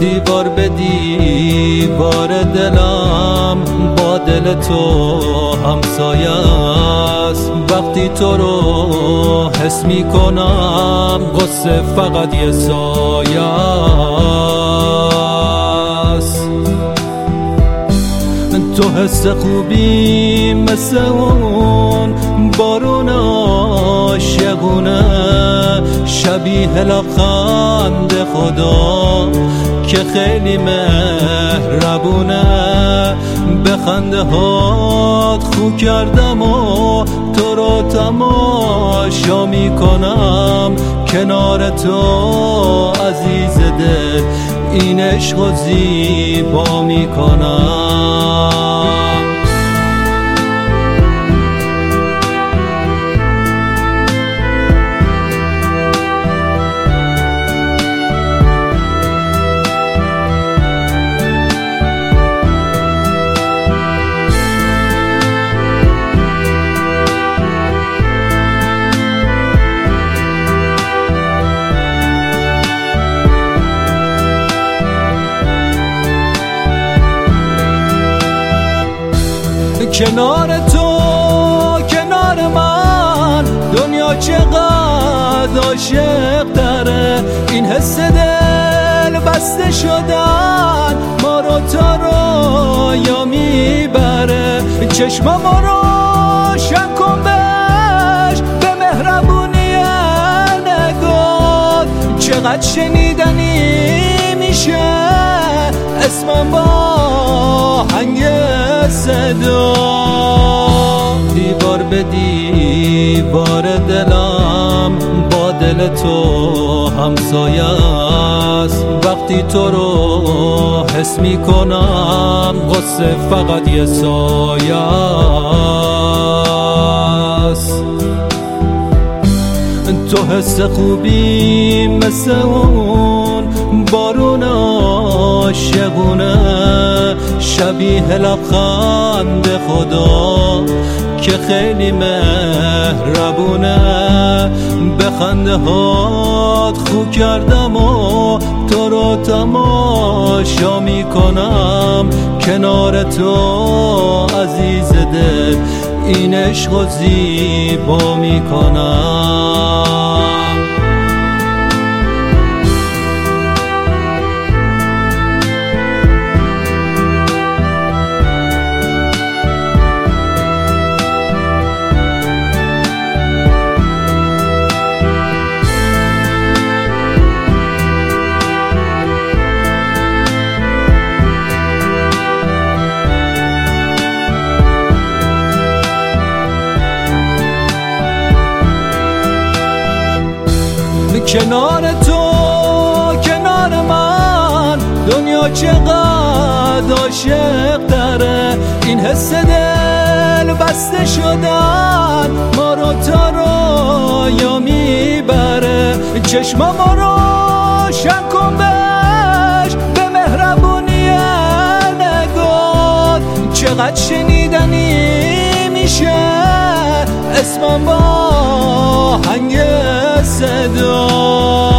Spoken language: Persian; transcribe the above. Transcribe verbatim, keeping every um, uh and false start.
دیوار به دیوار دلم با دل تو همسایه است. وقتی تو رو حس می کنم غصه فقط یه سایه است. تو حس خوبی مثل اون بارون عاشقونه، شبیه لبخند خدا که خیلی مهربونه. به خنده هات خو کردم و تو رو تماشا میکنم کنار تو عزیز دل، این عشق و زیبا میکنم. کنار تو کنار من دنیا چقدر عاشق داره. این حس دل بسته شدن ما رو تا رویا میبره. چشمامو روشن کن بهش به مهربونی نگاه، چقدر شنیدنی میشه اسمم با آهنگ صدا. دیوار به دیوار دلم با دل تو همسایه است. وقتی تو رو حس می کنم غصه فقط یه سایه است. تو حس خوبی مثل اون بارون عاشقونه، شبیه لبخند خدا که خیلی مهربونه. به خنده هات خو کردم و تو رو تماشا میکنم کنار تو عزیز دل، این عشق و زیبا میکنم. کنار تو کنار من دنیا چقدر عاشق داره. این حس دل بسته شدن ما رو تا رویا میبره. چشمامو روشن کن بهش به مهربونی نگاه، چقدر شنیدنی میشه اسمم با آهنگ صدا.